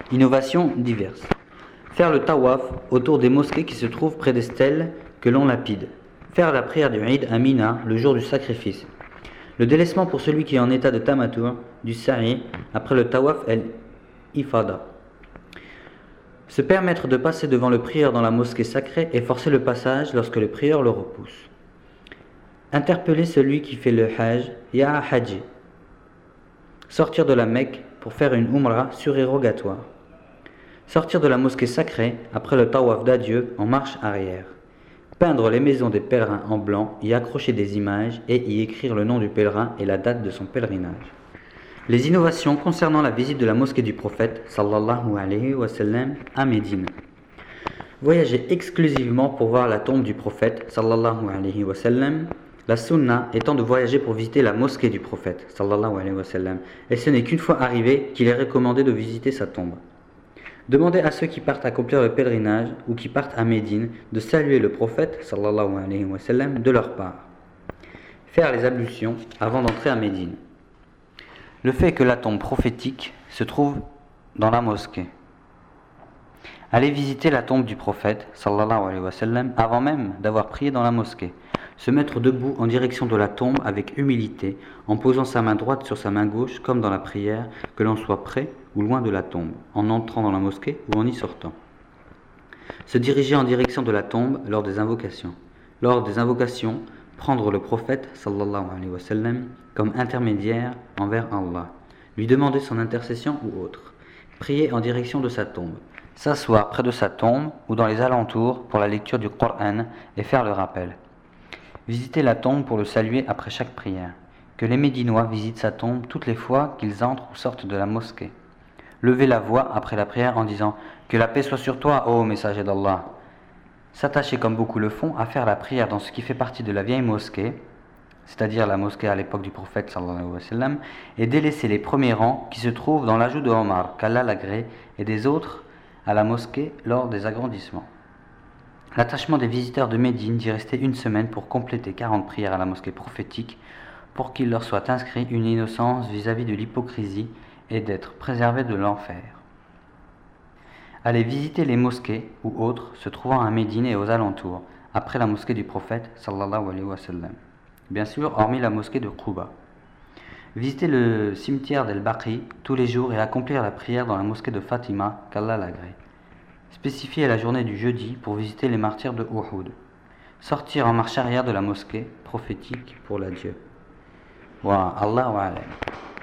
Innovations diverses. Faire le tawaf autour des mosquées qui se trouvent près des stèles que l'on lapide. Faire la prière du Eid à Mina le jour du sacrifice. Le délaissement pour celui qui est en état de tamatur, du sa'i, après le tawaf el-ifada. Se permettre de passer devant le prieur dans la mosquée sacrée et forcer le passage lorsque le prieur le repousse. Interpeller celui qui fait le hajj, ya haji. Sortir de la Mecque pour faire une umrah surérogatoire. Sortir de la mosquée sacrée après le tawaf d'adieu en marche arrière. Peindre les maisons des pèlerins en blanc, y accrocher des images et y écrire le nom du pèlerin et la date de son pèlerinage. Les innovations concernant la visite de la mosquée du prophète sallallahu alayhi wa sallam à Médine. Voyager exclusivement pour voir la tombe du prophète sallallahu alayhi wa sallam. La sunna étant de voyager pour visiter la mosquée du prophète sallallahu alayhi wa sallam, et ce n'est qu'une fois arrivé qu'il est recommandé de visiter sa tombe. Demander à ceux qui partent accomplir le pèlerinage ou qui partent à Médine de saluer le prophète sallallahu alayhi wa sallam de leur part. Faire les ablutions avant d'entrer à Médine. Le fait que la tombe prophétique se trouve dans la mosquée. Aller visiter la tombe du prophète sallallahu alayhi wa sallam avant même d'avoir prié dans la mosquée. Se mettre debout en direction de la tombe avec humilité, en posant sa main droite sur sa main gauche, comme dans la prière, que l'on soit près ou loin de la tombe, en entrant dans la mosquée ou en y sortant. Se diriger en direction de la tombe lors des invocations. Lors des invocations, prendre le prophète sallallahu alayhi wa sallam comme intermédiaire envers Allah, lui demander son intercession ou autre. Prier en direction de sa tombe. S'asseoir près de sa tombe ou dans les alentours pour la lecture du Coran et faire le rappel. Visiter la tombe pour le saluer après chaque prière. Que les Médinois visitent sa tombe toutes les fois qu'ils entrent ou sortent de la mosquée. Lever la voix après la prière en disant « Que la paix soit sur toi, ô messager d'Allah ». S'attacher comme beaucoup le font à faire la prière dans ce qui fait partie de la vieille mosquée, c'est-à-dire la mosquée à l'époque du prophète sallallahu alayhi wa sallam, et délaisser les premiers rangs qui se trouvent dans l'ajout de Omar, qu'Allah l'agrée, et des autres à la mosquée lors des agrandissements. L'attachement des visiteurs de Médine d'y rester une semaine pour compléter 40 prières à la mosquée prophétique pour qu'il leur soit inscrit une innocence vis-à-vis de l'hypocrisie et d'être préservés de l'enfer. Aller visiter les mosquées ou autres se trouvant à Médine et aux alentours, après la mosquée du prophète sallallahu alayhi wa sallam. Bien sûr, hormis la mosquée de Quba. Visiter le cimetière d'El-Baqi tous les jours et accomplir la prière dans la mosquée de Fatima, qu'Allah l'agrée. Spécifier la journée du jeudi pour visiter les martyrs de Uhud. Sortir en marche arrière de la mosquée prophétique pour l'adieu. Wa Allahu a'lam.